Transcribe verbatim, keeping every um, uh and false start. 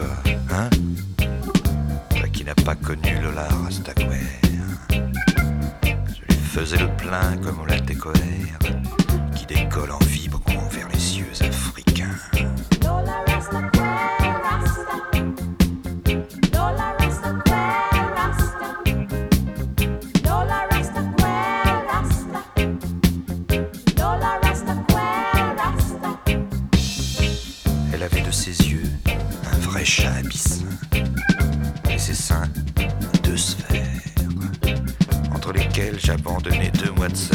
toi, hein? Toi qui n'as pas connu Lola Rastaquouère. Je lui faisais le plein comme au lac des Coères, qui décolle en vibrant vers les cieux africains. Lola Rastaquouère, Rasta. Lola Rastaquouère, Rasta. Lola Rastaquouère, Rasta. Lola Rastaquouère, Rasta. Elle avait de ses yeux un vrai chat abyssin, et ses seins deux sphères, entre lesquelles j'abandonnais deux mois de